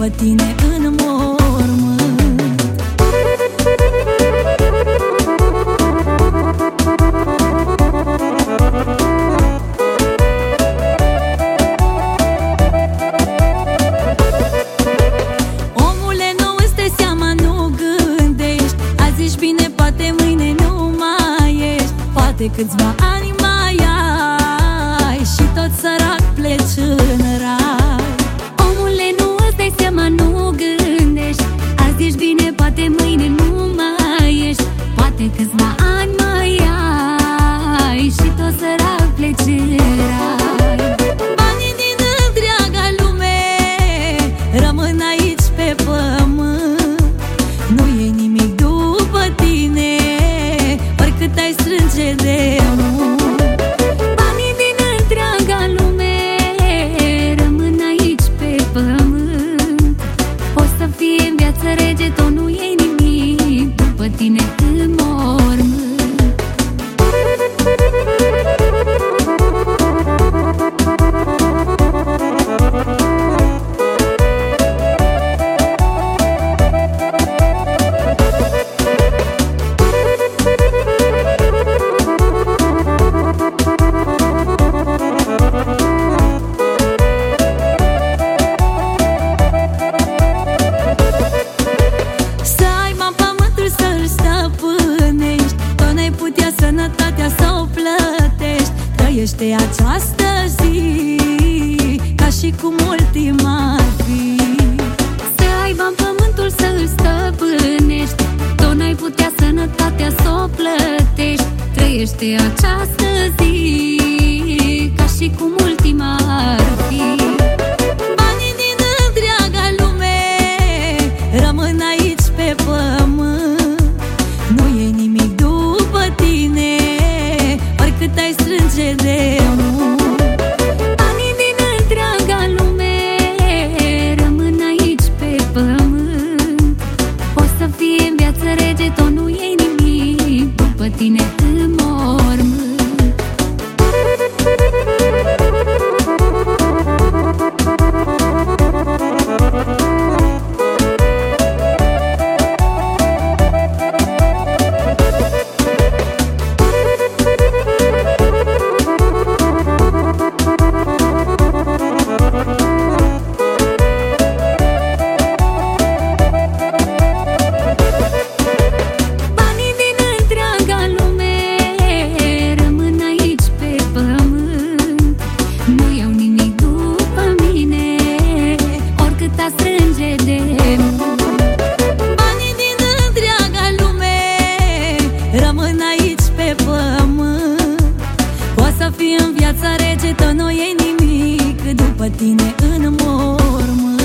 după tine în mormânt. Omule, nu îți dai seama, nu gândești. Azi ești bine, poate mâine nu mai ești. Poate câțiva ani mai ai și tot sărac pleci în rai. Omule, nu îți dai seama, nu gândești. Azi ești bine, poate mâine nu mai ești. Poate câțiva ani mai ai și tot sărac pleci în rai. Banii din întreaga lume rămân aici pe pământ. Nu e nimic după tine, oricât ai strânge de mult. Banii din întreaga lume rămân aici pe pământ. O să fie în viață rege, tot nu e nimic după tine în mormânt. Sănătatea să o plătești. Trăiește această zi ca și cum ultima ar fi. Să ai bani pământul să-l stăpânești, tot n-ai putea sănătatea să o plătești. Trăiește această zi ca și cum ultima ar fi. Banii din întreaga lume rămân aici pe pământ. Nu e nimic după tine, oricât ai strânge de mult. Banii din întreaga lume rămân aici pe pământ. O să fie în viață rege, tot nu e nimic după tine în mormânt. Rămân aici pe pământ. O să fii în viața rege, tot nu e nimic după tine în mormânt.